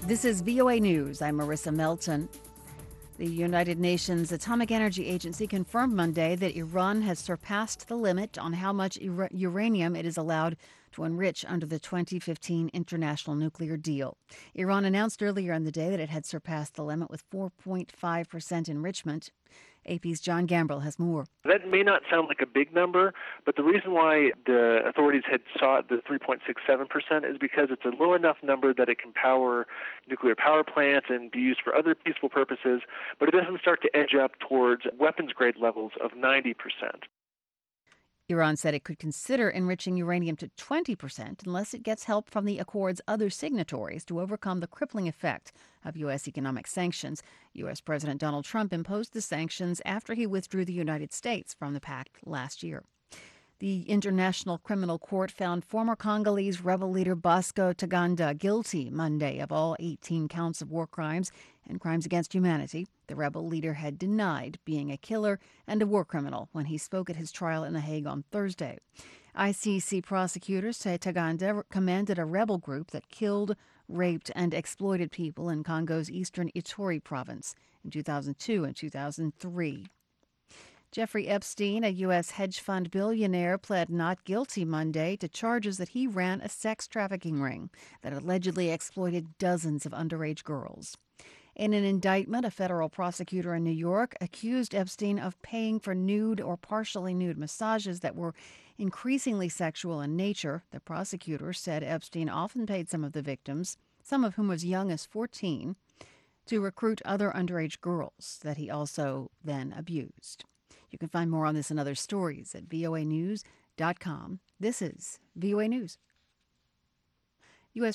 This is VOA News. I'm Marissa Melton. The United Nations Atomic Energy Agency confirmed Monday that Iran has surpassed the limit on how much uranium it is allowed to enrich under the 2015 international nuclear deal. Iran announced earlier in the day that it had surpassed the limit with 4.5% enrichment. AP's John Gambrell has more. That may not sound like a big number, but the reason why the authorities had sought the 3.67% is because it's a low enough number that it can power nuclear power plants and be used for other peaceful purposes, but it doesn't start to edge up towards weapons-grade levels of 90%. Iran said it could consider enriching uranium to 20% unless it gets help from the accord's other signatories to overcome the crippling effect of U.S. economic sanctions. U.S. President Donald Trump imposed the sanctions after he withdrew the United States from the pact last year. The International Criminal Court found former Congolese rebel leader Bosco Ntaganda guilty Monday of all 18 counts of war crimes and crimes against humanity. The rebel leader had denied being a killer and a war criminal when he spoke at his trial in The Hague on Thursday. ICC prosecutors say Ntaganda commanded a rebel group that killed, raped, and exploited people in Congo's eastern Ituri province in 2002 and 2003. Jeffrey Epstein, a U.S. hedge fund billionaire, pled not guilty Monday to charges that he ran a sex trafficking ring that allegedly exploited dozens of underage girls. In an indictment, a federal prosecutor in New York accused Epstein of paying for nude or partially nude massages that were increasingly sexual in nature. The prosecutor said Epstein often paid some of the victims, some of whom as young as 14, to recruit other underage girls that he also then abused. You can find more on this and other stories at voanews.com. This is VOA News.